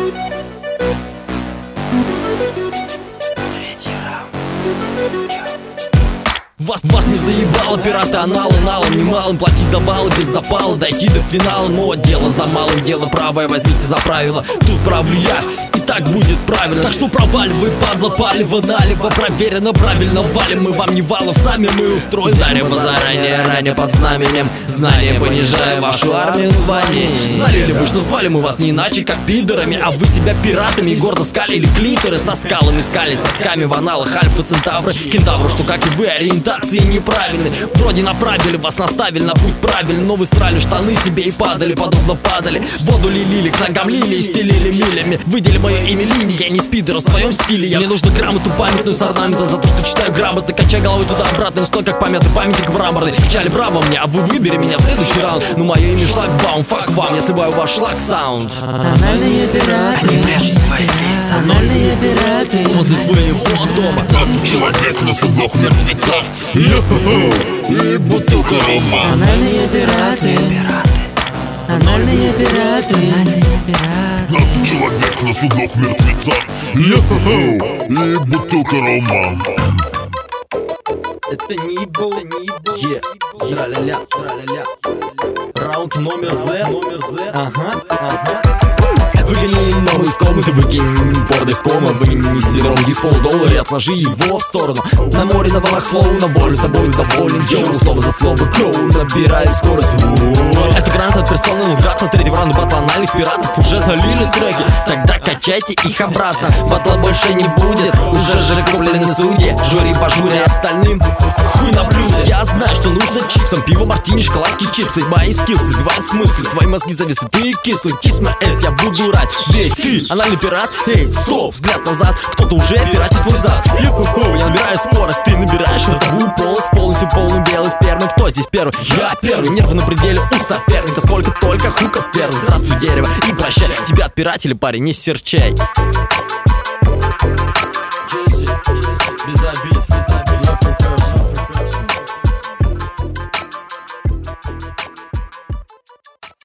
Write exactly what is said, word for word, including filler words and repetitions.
Вас, вас не заебало, пираты аналы, налом немалым платить за баллы без запала, дойти до финала. Но дело за малым, дело правое, возьмите за правило. Тут правлю я, и так будет правильно. Так что проваливай, падла, палево, налево. Проверено, правильно валим, мы вам не валов, сами мы устроим. Зарево заранее, ранее под знаменем знания, понижая вашу армию званий. Знали ли вы, что звали мы вас не иначе, как пидорами, а вы себя пиратами, гордо скалили клиторы со скалами, скали сосками в аналах альфа, центавры, кентавры, что как и вы ориентации неправильны. Вроде направили, вас наставили на путь правильный, но вы срали штаны себе и падали, подобно падали. Воду лилили, к ногам лили и стелили милями. Выдели мое имя линии, я не спидер, в своем стиле. Я... Мне нужно грамоту памятную с орнаментом за то, что читаю грамотно, качая головой туда-обратно, не стой как помятый памятник мраморный. Чали браво мне, а вы выбери меня в следующий раунд. Ну мое имя шлагбаум, фак вам, я сливаю ваш шлаг-саунд. Анальные пираты, они прячут свои лица, анальные пираты возле твоего дома. двадцать человек на судах мертвецах, йо-хо-хо, и бутылка рома. Анальные пираты, анальные пираты, двадцать человек на судах мертвецах, йо-хо-хо, и бутылка рома. Это не ебал, не ебал. Е, тра-ля-ля, тра-ля-ля. Раунд номер З, номер З. Ага, ага. Выгони новый из комнаты, выкинь борды из кома, вынеси ронги с полудоллара и отложи его в сторону. На море, на волнах флоу, на волю, с тобой доволен. Йоу, слово за слово, кроу, набирает скорость. Это гранат от персоны, ну град на третьем раунде батла анальных пиратов уже залили треки. Тогда качайте их обратно, батла больше не будет. Уже жиры куплены судьи, жюри по жюри, остальным хуй на блюдо. Я знаю, что нужно чиксом, пиво, мартини, шоколадки, чипсы. Мои скиллсы сбивают смыслы, твои мозги зависли, ты кислый. Kiss my ass, я буду рад. Ведь ты анальный пират, эй, стоп, взгляд назад. Кто-то уже пиратит твой зад. Йо-хо-хо, я набираю скорость, ты набираешь ротовую полость. Полностью полный белый спермы, кто здесь первый? Я первый, нервы на пределе у соперника. Сколько только хуков первых. Здравствуй, дерево, и прощай. Тебя от пиратели, парень, не серчай. Джесси, Джесси, без обид.